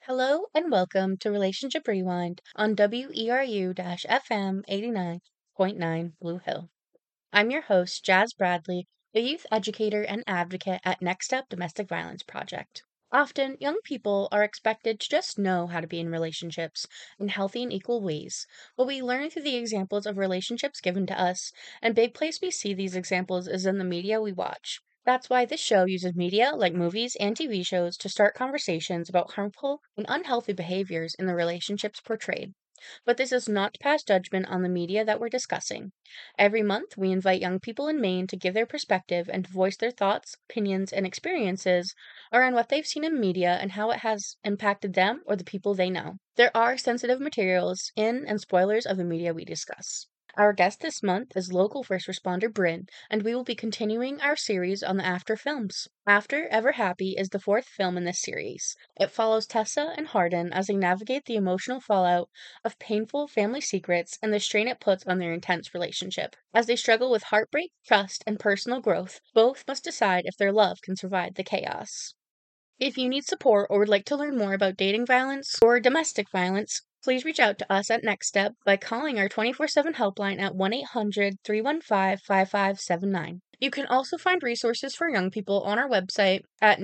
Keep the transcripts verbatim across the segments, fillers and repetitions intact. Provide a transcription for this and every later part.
Hello and welcome to Relationship Rewind on W E R U F M eighty-nine point nine Blue Hill. I'm your host, Jazz Bradley, a youth educator and advocate at Next Step Domestic Violence Project. Often, young people are expected to just know how to be in relationships in healthy and equal ways, but we learn through the examples of relationships given to us, and big place we see these examples is in the media we watch. That's why this show uses media like movies and T V shows to start conversations about harmful and unhealthy behaviors in the relationships portrayed. But this is not to pass judgment on the media that we're discussing. Every month, we invite young people in Maine to give their perspective and to voice their thoughts, opinions, and experiences around what they've seen in media and how it has impacted them or the people they know. There are sensitive materials in and spoilers of the media we discuss. Our guest this month is local first responder Bryn, and we will be continuing our series on the After films. After Ever Happy is the fourth film in this series. It follows Tessa and Hardin as they navigate the emotional fallout of painful family secrets and the strain it puts on their intense relationship. As they struggle with heartbreak, trust, and personal growth, both must decide if their love can survive the chaos. If you need support or would like to learn more about dating violence or domestic violence, please reach out to us at Next Step by calling our twenty-four seven helpline at one eight hundred, three one five, five five seven nine. You can also find resources for young people on our website at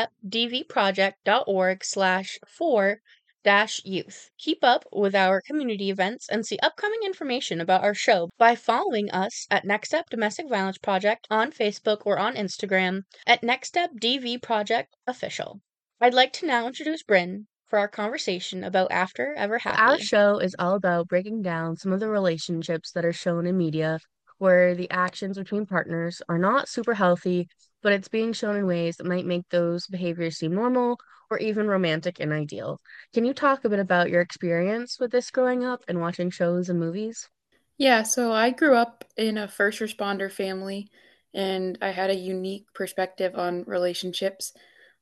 nextstepdvproject.org slash four dash youth. Keep up with our community events and see upcoming information about our show by following us at Next Step Domestic Violence Project on Facebook or on Instagram at Next Step D V Project Official. I'd like to now introduce Bryn for our conversation about After Ever Happy. Our show is all about breaking down some of the relationships that are shown in media where the actions between partners are not super healthy, but it's being shown in ways that might make those behaviors seem normal or even romantic and ideal. Can you talk a bit about your experience with this growing up and watching shows and movies? Yeah, so I grew up in a first responder family, and I had a unique perspective on relationships.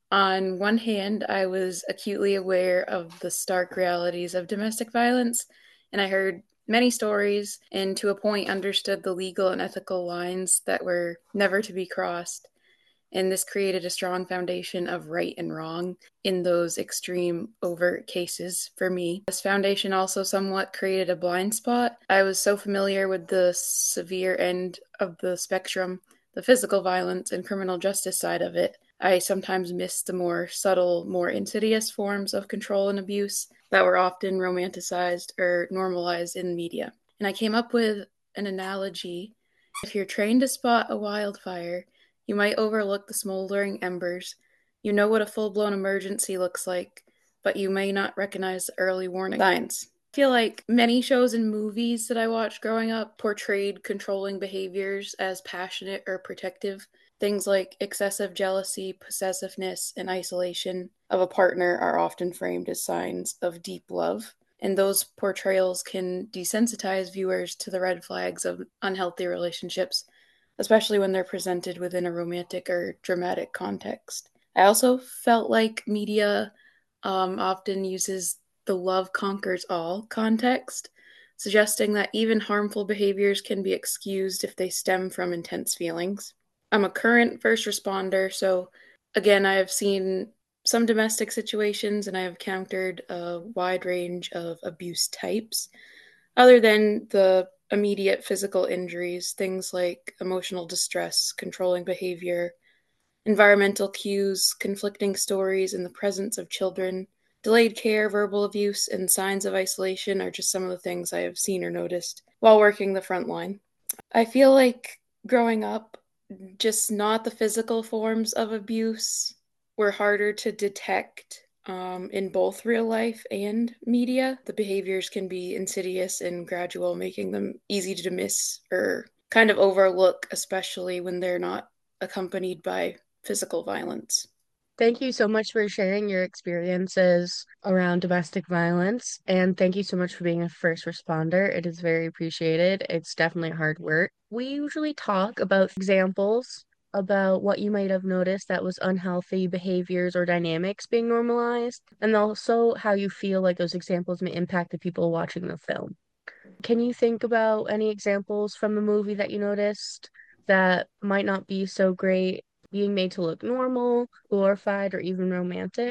On one hand, I was acutely aware of the stark realities of domestic violence, and I heard many stories and to a point understood the legal and ethical lines that were never to be crossed. And this created a strong foundation of right and wrong in those extreme overt cases for me. This foundation also somewhat created a blind spot. I was so familiar with the severe end of the spectrum, the physical violence and criminal justice side of it. I sometimes missed the more subtle, more insidious forms of control and abuse that were often romanticized or normalized in media. And I came up with an analogy. If you're trained to spot a wildfire, you might overlook the smoldering embers. You know what a full blown emergency looks like, but you may not recognize the early warning signs. I feel like many shows and movies that I watched growing up portrayed controlling behaviors as passionate or protective. Things like excessive jealousy, possessiveness, and isolation of a partner are often framed as signs of deep love. And those portrayals can desensitize viewers to the red flags of unhealthy relationships, especially when they're presented within a romantic or dramatic context. I also felt like media um, often uses the love conquers all context, suggesting that even harmful behaviors can be excused if they stem from intense feelings. I'm a current first responder, so again, I have seen some domestic situations and I have encountered a wide range of abuse types. Other than the immediate physical injuries, things like emotional distress, controlling behavior, environmental cues, conflicting stories in the presence of children, delayed care, verbal abuse, and signs of isolation are just some of the things I have seen or noticed while working the front line. I feel like growing up, just not the physical forms of abuse were harder to detect um, in both real life and media. The behaviors can be insidious and gradual, making them easy to miss or kind of overlook, especially when they're not accompanied by physical violence. Thank you so much for sharing your experiences around domestic violence. And thank you so much for being a first responder. It is very appreciated. It's definitely hard work. We usually talk about examples about what you might have noticed that was unhealthy behaviors or dynamics being normalized, and also how you feel like those examples may impact the people watching the film. Can you think about any examples from the movie that you noticed that might not be so great, being made to look normal, glorified, or even romantic?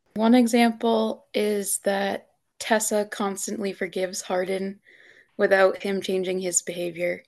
One example is that Tessa constantly forgives Hardin without him changing his behavior.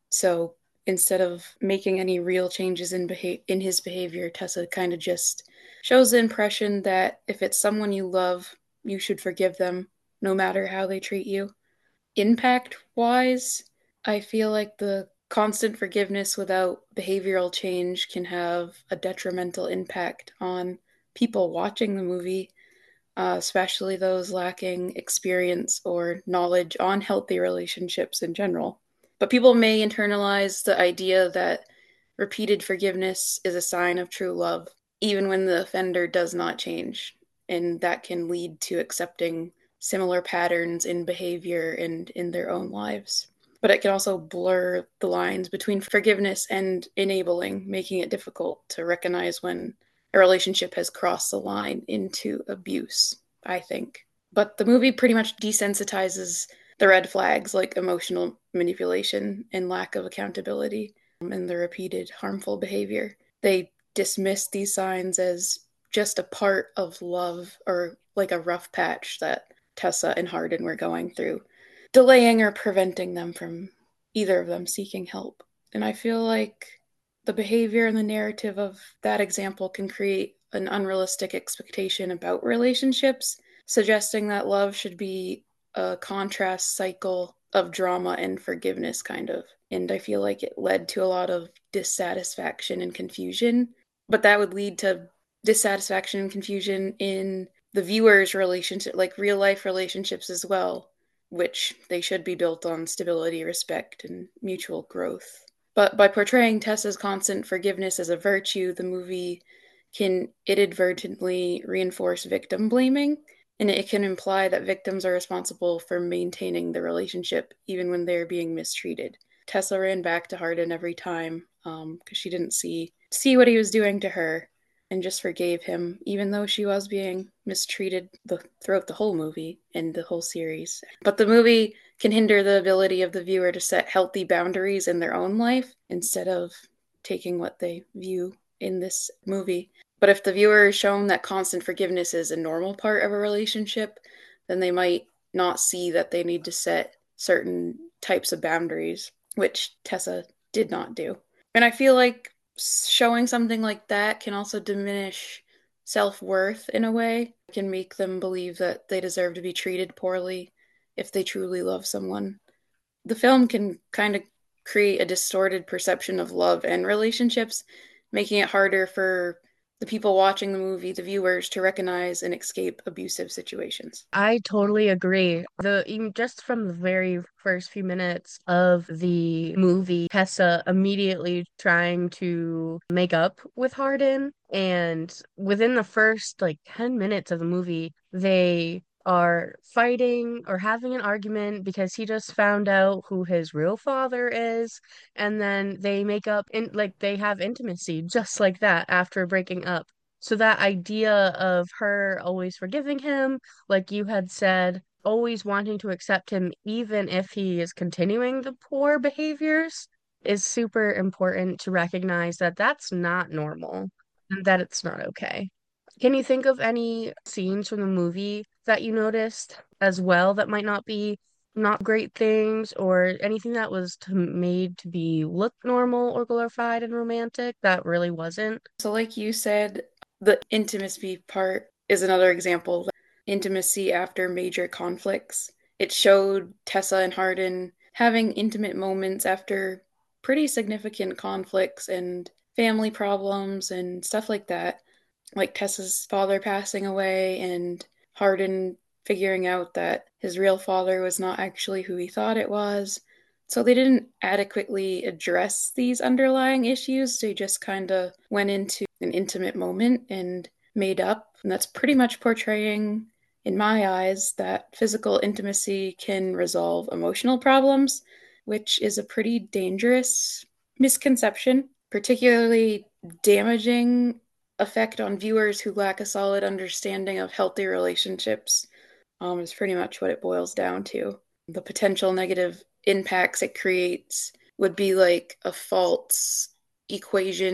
So instead of making any real changes in beha- in his behavior, Tessa kind of just shows the impression that if it's someone you love, you should forgive them no matter how they treat you. Impact wise, I feel like the constant forgiveness without behavioral change can have a detrimental impact on people watching the movie, uh, especially those lacking experience or knowledge on healthy relationships in general. But people may internalize the idea that repeated forgiveness is a sign of true love, even when the offender does not change. And that can lead to accepting similar patterns in behavior and in their own lives. But it can also blur the lines between forgiveness and enabling, making it difficult to recognize when a relationship has crossed the line into abuse, I think. But the movie pretty much desensitizes the red flags like emotional manipulation and lack of accountability and the repeated harmful behavior. They dismiss these signs as just a part of love or like a rough patch that Tessa and Hardin were going through, delaying or preventing them from either of them seeking help. And I feel like the behavior and the narrative of that example can create an unrealistic expectation about relationships, suggesting that love should be a contrast cycle of drama and forgiveness, kind of. And I feel like it led to a lot of dissatisfaction and confusion. But that would lead to dissatisfaction and confusion in the viewer's relationship, like real life relationships as well, which they should be built on stability, respect, and mutual growth. But by portraying Tessa's constant forgiveness as a virtue, the movie can inadvertently reinforce victim blaming, and it can imply that victims are responsible for maintaining the relationship even when they're being mistreated. Tessa ran back to Hardin every time because um, she didn't see see what he was doing to her, and just forgave him, even though she was being mistreated the, throughout the whole movie and the whole series. But the movie can hinder the ability of the viewer to set healthy boundaries in their own life instead of taking what they view in this movie. But if the viewer is shown that constant forgiveness is a normal part of a relationship, then they might not see that they need to set certain types of boundaries, which Tessa did not do. And I feel like showing something like that can also diminish self-worth in a way. It can make them believe that they deserve to be treated poorly if they truly love someone. The film can kind of create a distorted perception of love and relationships, making it harder for the people watching the movie, the viewers, to recognize and escape abusive situations. I totally agree. The even just from the very first few minutes of the movie, Tessa immediately trying to make up with Hardin, and within the first like ten minutes of the movie, they are fighting or having an argument because he just found out who his real father is, and then they make up in like they have intimacy just like that after breaking up. So that idea of her always forgiving him, like you had said, always wanting to accept him even if he is continuing the poor behaviors is super important to recognize that that's not normal and that it's not okay. Can you think of any scenes from the movie that you noticed as well that might not be not great things or anything that was to, made to be look normal or glorified and romantic that really wasn't? So, like you said, the intimacy part is another example. Intimacy after major conflicts. It showed Tessa and Hardin having intimate moments after pretty significant conflicts and family problems and stuff like that. Like Tessa's father passing away and Hardin figuring out that his real father was not actually who he thought it was. So they didn't adequately address these underlying issues. They just kind of went into an intimate moment and made up. And that's pretty much portraying, in my eyes, that physical intimacy can resolve emotional problems, which is a pretty dangerous misconception, particularly damaging effect on viewers who lack a solid understanding of healthy relationships, um, is pretty much what it boils down to. The potential negative impacts it creates would be like a false equation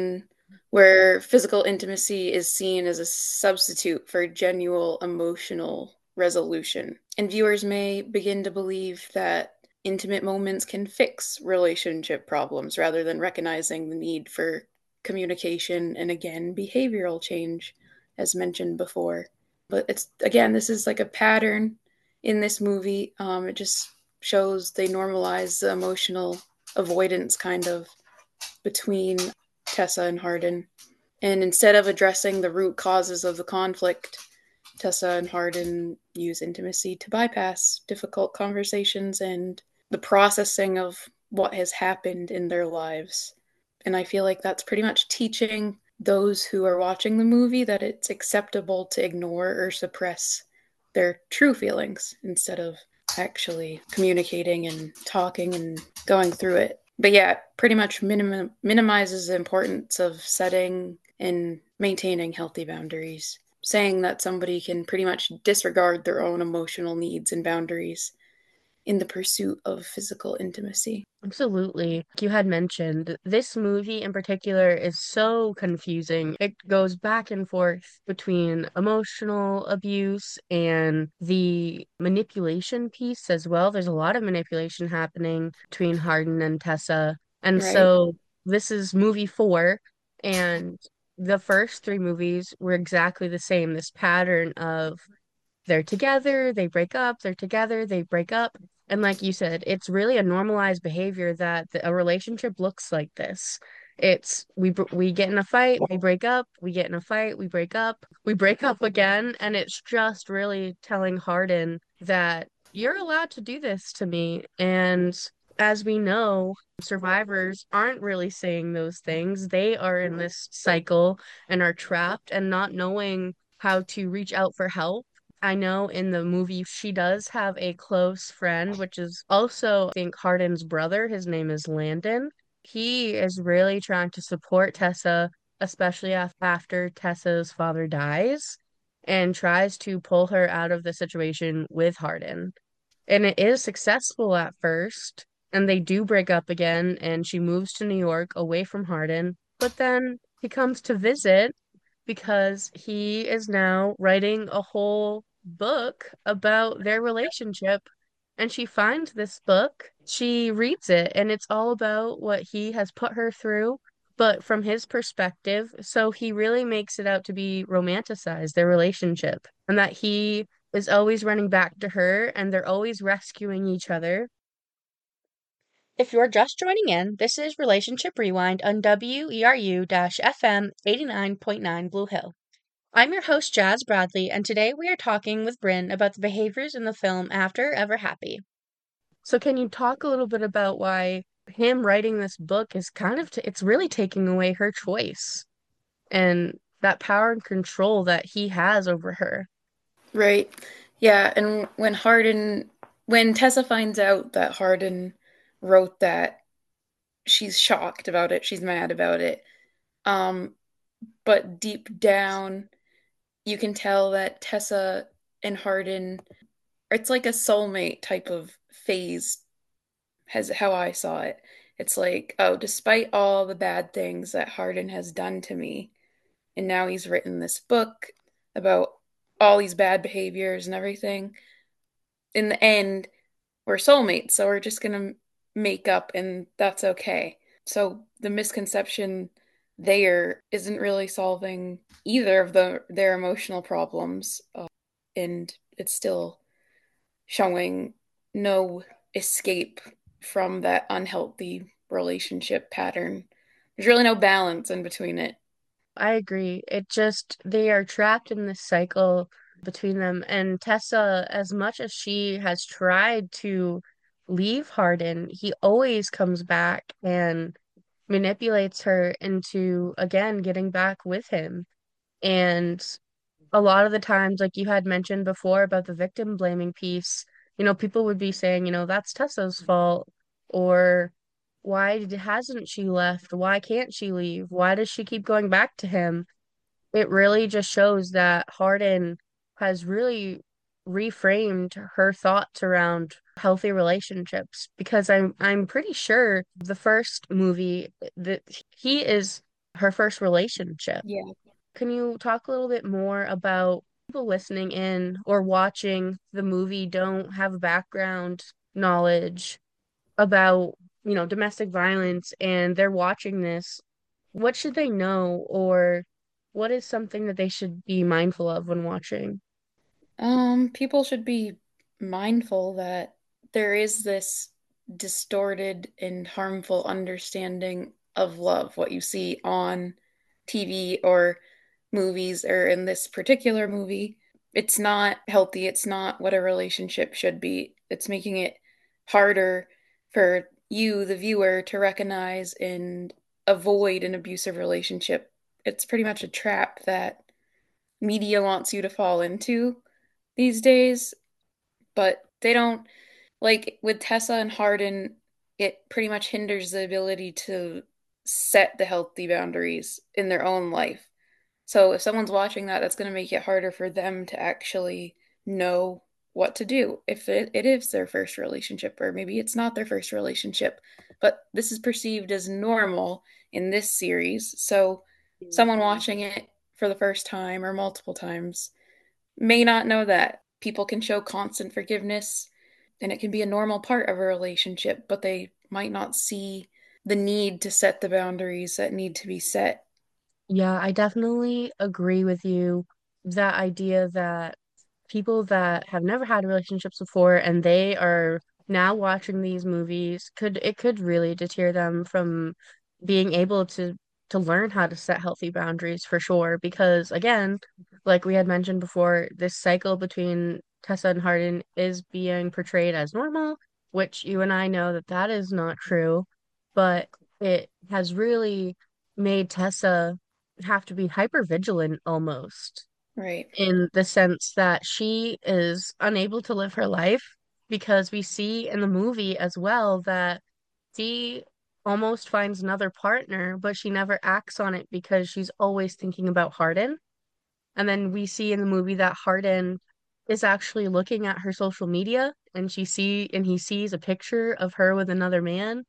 where physical intimacy is seen as a substitute for genuine emotional resolution. And viewers may begin to believe that intimate moments can fix relationship problems rather than recognizing the need for communication and, again, behavioral change, as mentioned before. But it's, again, this is like a pattern in this movie. Um, it just shows they normalize the emotional avoidance kind of between Tessa and Hardin. And instead of addressing the root causes of the conflict, Tessa and Hardin use intimacy to bypass difficult conversations and the processing of what has happened in their lives. And I feel like that's pretty much teaching those who are watching the movie that it's acceptable to ignore or suppress their true feelings instead of actually communicating and talking and going through it. But yeah, pretty much minim- minimizes the importance of setting and maintaining healthy boundaries, saying that somebody can pretty much disregard their own emotional needs and boundaries in the pursuit of physical intimacy. Absolutely. You had mentioned this movie in particular is so confusing. It goes back and forth between emotional abuse and the manipulation piece as well. There's a lot of manipulation happening between Hardin and Tessa. And Right. so this is movie four, and the first three movies were exactly the same. This pattern of they're together, they break up, they're together, they break up. And like you said, it's really a normalized behavior that the, a relationship looks like this. It's we br- we get in a fight, we break up, we get in a fight, we break up, we break up again, and it's just really telling Hardin that you're allowed to do this to me. And as we know, survivors aren't really saying those things. They are in this cycle and are trapped and not knowing how to reach out for help. I know in the movie she does have a close friend, which is also, I think, Hardin's brother. His name is Landon. He is really trying to support Tessa, especially af after Tessa's father dies, and tries to pull her out of the situation with Hardin. And it is successful at first, and they do break up again, and she moves to New York away from Hardin. But then he comes to visit because he is now writing a whole book about their relationship. And she finds this book, she reads it, and it's all about what he has put her through, but from his perspective. So he really makes it out to be romanticized, their relationship, and that he is always running back to her and they're always rescuing each other. If you're just joining in, this is Relationship Rewind on W E R U F M eighty-nine point nine Blue Hill. I'm your host, Jazz Bradley, and today we are talking with Bryn about the behaviors in the film After Ever Happy. So, can you talk a little bit about why him writing this book is kind of, t it's really taking away her choice and that power and control that he has over her? Right. Yeah, and when Hardin, when Tessa finds out that Hardin wrote that, she's shocked about it. She's mad about it. Um, but deep down, you can tell that Tessa and Hardin, it's like a soulmate type of phase, has how I saw it. It's like, oh, despite all the bad things that Hardin has done to me, and now he's written this book about all these bad behaviors and everything. In the end, we're soulmates, so we're just gonna make up, and that's okay. So the misconception there isn't really solving either of the their emotional problems, uh, and it's still showing no escape from that unhealthy relationship pattern. There's really no balance in between it. I agree. It just, they are trapped in this cycle between them. And Tessa, as much as she has tried to leave Hardin, he always comes back and manipulates her into, again, getting back with him. And a lot of the times, like you had mentioned before about the victim blaming piece, you know, people would be saying, you know, that's Tessa's fault, or why d- hasn't she left? Why can't she leave? Why does she keep going back to him? It really just shows that Hardin has really reframed her thoughts around healthy relationships because I'm I'm pretty sure the first movie that he is her first relationship. Yeah. Can you talk a little bit more about people listening in or watching the movie don't have background knowledge about, you know, domestic violence and they're watching this? What should they know, or what is something that they should be mindful of when watching? Um, people should be mindful that there is this distorted and harmful understanding of love, what you see on T V or movies, or in this particular movie. It's not healthy. It's not what a relationship should be. It's making it harder for you, the viewer, to recognize and avoid an abusive relationship. It's pretty much a trap that media wants you to fall into these days, but they don't, like with Tessa and Harden, it pretty much hinders the ability to set the healthy boundaries in their own life. So if someone's watching that, that's going to make it harder for them to actually know what to do if it, it is their first relationship, or maybe it's not their first relationship. But this is perceived as normal in this series. So someone watching it for the first time or multiple times may not know that people can show constant forgiveness and it can be a normal part of a relationship, but they might not see the need to set the boundaries that need to be set. Yeah, I definitely agree with you. That idea that people that have never had relationships before and they are now watching these movies could it could really deter them from being able to to learn how to set healthy boundaries for sure. Because again, like we had mentioned before, this cycle between Tessa and Hardin is being portrayed as normal, which you and I know that that is not true, but it has really made Tessa have to be hyper vigilant almost, Right, in the sense that she is unable to live her life, because we see in the movie as well that she almost finds another partner, but she never acts on it because she's always thinking about Hardin. And then we see in the movie that Hardin is actually looking at her social media and she see and he sees a picture of her with another man,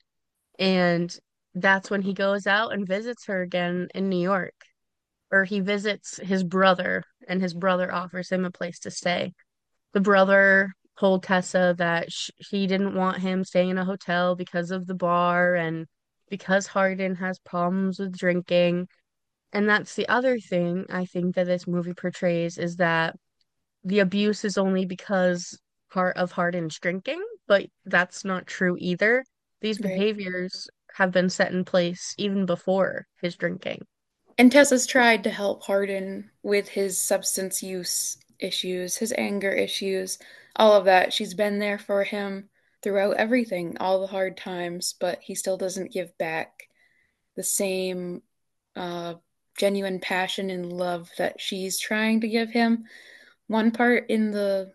and that's when he goes out and visits her again in New York, or he visits his brother and his brother offers him a place to stay. The brother told Tessa that sh he didn't want him staying in a hotel because of the bar and because Hardin has problems with drinking. And that's the other thing I think that this movie portrays, is that the abuse is only because part of Hardin's drinking, but that's not true either. These right. behaviors have been set in place even before his drinking. And Tessa's tried to help Hardin with his substance use issues, his anger issues, all of that. She's been there for him throughout everything, all the hard times, but he still doesn't give back the same uh, genuine passion and love that she's trying to give him. One part in the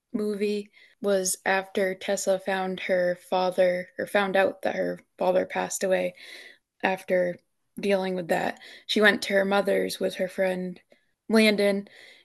movie was after Tessa found her father, or found out that her father passed away after dealing with that. She went to her mother's with her friend Landon,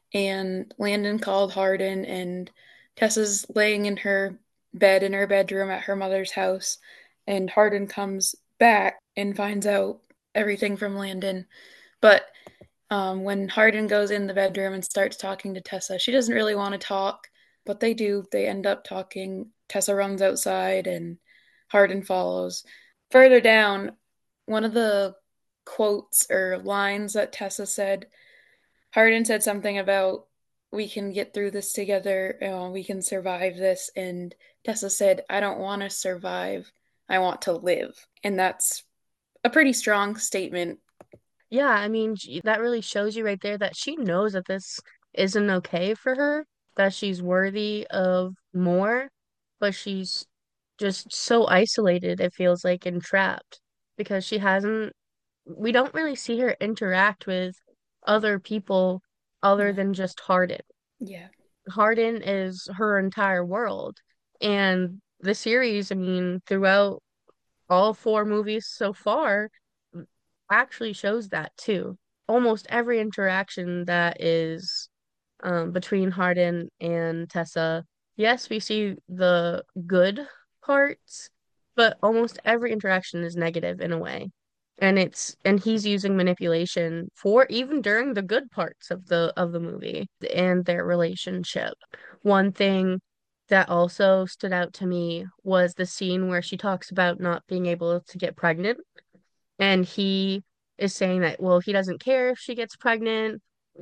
and Landon called Hardin, and Tessa's laying in her bed in her bedroom at her mother's house, and Hardin comes back and finds out everything from Landon. But um, when Hardin goes in the bedroom and starts talking to Tessa, she doesn't really want to talk, but they do. They end up talking. Tessa runs outside and Hardin follows. Further down, one of the quotes or lines that Tessa said, Hardin said something about, we can get through this together, uh, we can survive this. And Tessa said, I don't want to survive, I want to live. And that's a pretty strong statement. Yeah, I mean, sh- that really shows you right there that she knows that this isn't okay for her, that she's worthy of more, but she's just so isolated, it feels like, and trapped because she hasn't, we don't really see her interact with other people other No. than just Hardin. Yeah. Hardin is her entire world. And the series, I mean, throughout all four movies so far, actually shows that too. Almost every interaction that is um, between Hardin and Tessa, yes, we see the good parts, but almost every interaction is negative in a way. and it's and he's using manipulation for even during the good parts of the of the movie and their relationship. One thing that also stood out to me was the scene where she talks about not being able to get pregnant, and he is saying that, well, he doesn't care if she gets pregnant,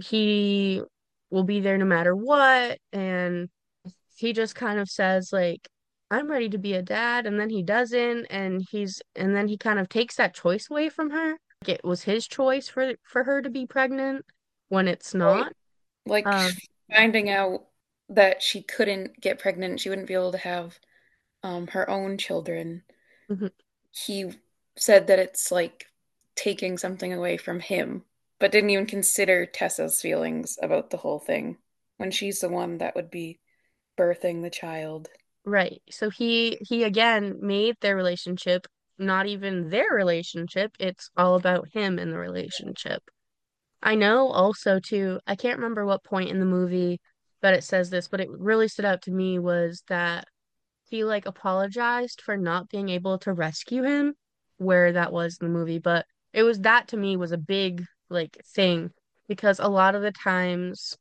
he will be there no matter what, and he just kind of says like, I'm ready to be a dad, and then he doesn't, and he's and then he kind of takes that choice away from her. Like it was his choice for for her to be pregnant when it's Right. not. Like Um, finding out that she couldn't get pregnant, she wouldn't be able to have um, her own children. mhm. He said that it's like taking something away from him, but didn't even consider Tessa's feelings about the whole thing when she's the one that would be birthing the child. Right. So he he again made their relationship not even their relationship. It's all about him and the relationship. I know also too, I can't remember what point in the movie that it says this, but it really stood out to me was that he like apologized for not being able to rescue him where that was in the movie, but it was that to me was a big like thing because a lot of the times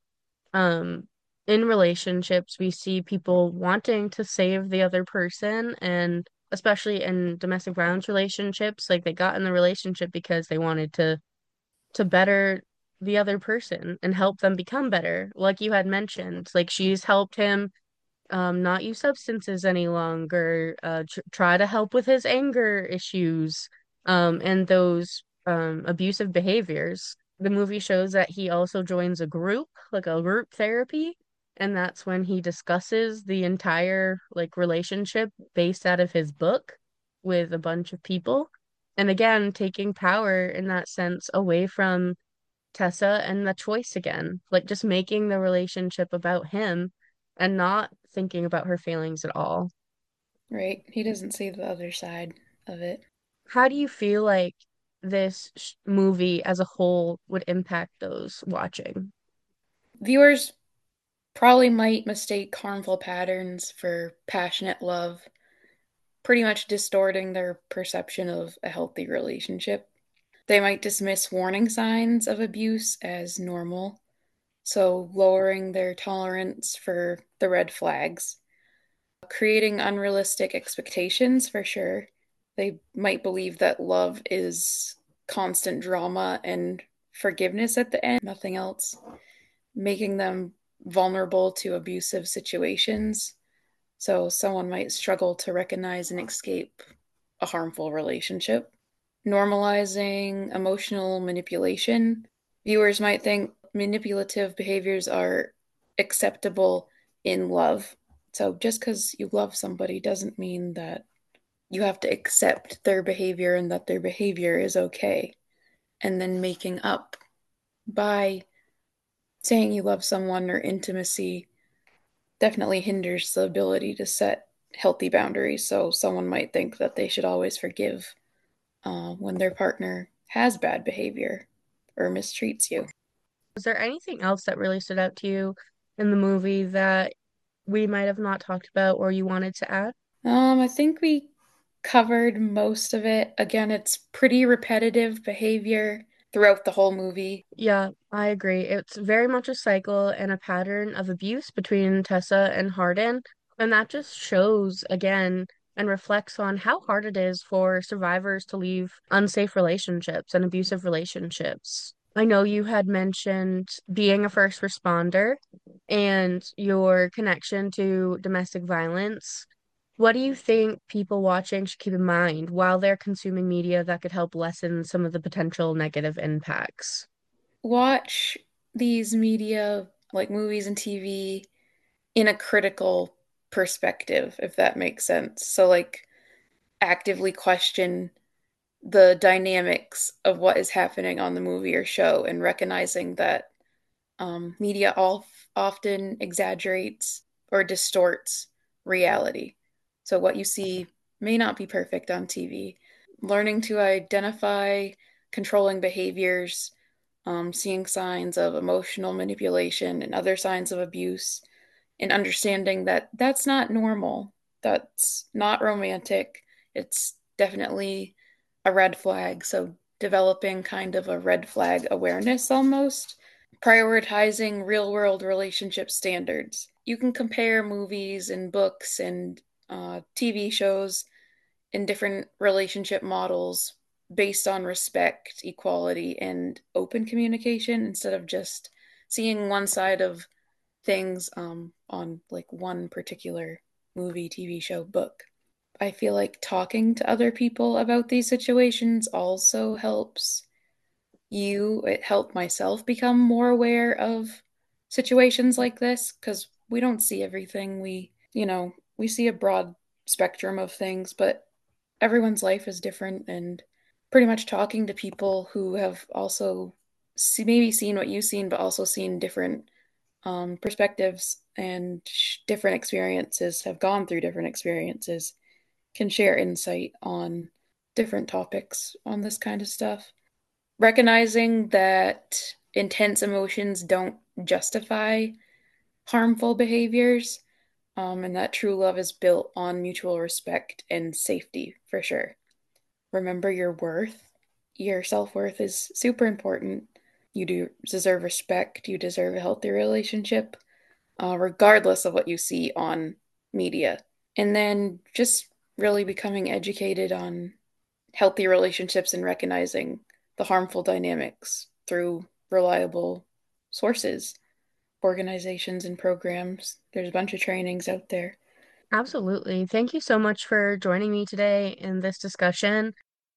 um in relationships we see people wanting to save the other person, and especially in domestic violence relationships, like they got in the relationship because they wanted to to better the other person and help them become better. Like you had mentioned, like she's helped him um, not use substances any longer, uh, tr try to help with his anger issues, um, and those um, abusive behaviors. The movie shows that he also joins a group, like a group therapy, and that's when he discusses the entire like relationship based out of his book with a bunch of people. And again, taking power in that sense away from Tessa and the choice again, like just making the relationship about him and not thinking about her feelings at all. Right? He doesn't see the other side of it. How do you feel like this sh movie as a whole would impact those watching? Viewers probably might mistake harmful patterns for passionate love, pretty much distorting their perception of a healthy relationship. They might dismiss warning signs of abuse as normal, so lowering their tolerance for the red flags, creating unrealistic expectations for sure. They might believe that love is constant drama and forgiveness at the end, nothing else, making them vulnerable to abusive situations. So someone might struggle to recognize and escape a harmful relationship. Normalizing emotional manipulation. Viewers might think manipulative behaviors are acceptable in love. So just because you love somebody doesn't mean that you have to accept their behavior and that their behavior is okay. And then making up by saying you love someone or intimacy definitely hinders the ability to set healthy boundaries. So someone might think that they should always forgive uh, when their partner has bad behavior or mistreats you. Was there anything else that really stood out to you in the movie that we might have not talked about or you wanted to add? Um, I think we covered most of it. Again, it's pretty repetitive behavior throughout the whole movie. Yeah, I agree. It's very much a cycle and a pattern of abuse between Tessa and Hardin, and that just shows again and reflects on how hard it is for survivors to leave unsafe relationships and abusive relationships. I know you had mentioned being a first responder and your connection to domestic violence. What do you think people watching should keep in mind while they're consuming media that could help lessen some of the potential negative impacts? Watch these media, like movies and T V, in a critical perspective, if that makes sense. So, like, actively question the dynamics of what is happening on the movie or show and recognizing that um, media all often exaggerates or distorts reality. So what you see may not be perfect on T V. Learning to identify controlling behaviors, um, seeing signs of emotional manipulation and other signs of abuse, and understanding that that's not normal. That's not romantic. It's definitely a red flag. So developing kind of a red flag awareness almost, prioritizing real world relationship standards. You can compare movies and books and uh, T V shows and different relationship models based on respect, equality, and open communication instead of just seeing one side of things um, on like one particular movie, T V show, book. I feel like talking to other people about these situations also helps you. It helped myself become more aware of situations like this because we don't see everything. We, you know, we see a broad spectrum of things, but everyone's life is different. And pretty much talking to people who have also see, maybe seen what you've seen, but also seen different um, perspectives and sh- different experiences, have gone through different experiences, can share insight on different topics on this kind of stuff. Recognizing that intense emotions don't justify harmful behaviors, um, and that true love is built on mutual respect and safety for sure. Remember your worth. Your self worth is super important. You do deserve respect. You deserve a healthy relationship, uh, regardless of what you see on media. And then just really becoming educated on healthy relationships and recognizing the harmful dynamics through reliable sources, organizations, and programs. There's a bunch of trainings out there. Absolutely. Thank you so much for joining me today in this discussion.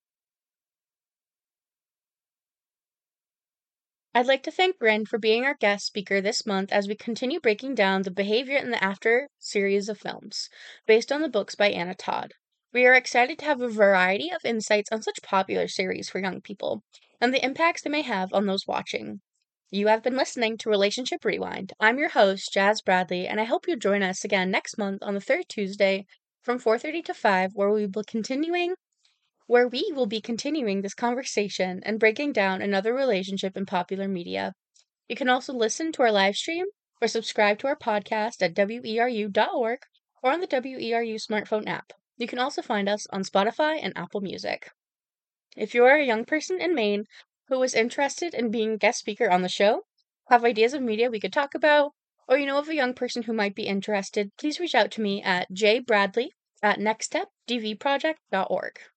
I'd like to thank Bryn for being our guest speaker this month as we continue breaking down the behavior in the After series of films, based on the books by Anna Todd. We are excited to have a variety of insights on such popular series for young people, and the impacts they may have on those watching. You have been listening to Relationship Rewind. I'm your host, Jazz Bradley, and I hope you join us again next month on the third Tuesday from four thirty to five, where we will continuing where we will be continuing this conversation and breaking down another relationship in popular media. You can also listen to our live stream or subscribe to our podcast at W E R U dot org or on the W E R U smartphone app. You can also find us on Spotify and Apple Music. If you are a young person in Maine who is interested in being a guest speaker on the show, have ideas of media we could talk about, or you know of a young person who might be interested, please reach out to me at jbradley at nextstep d v project dot org.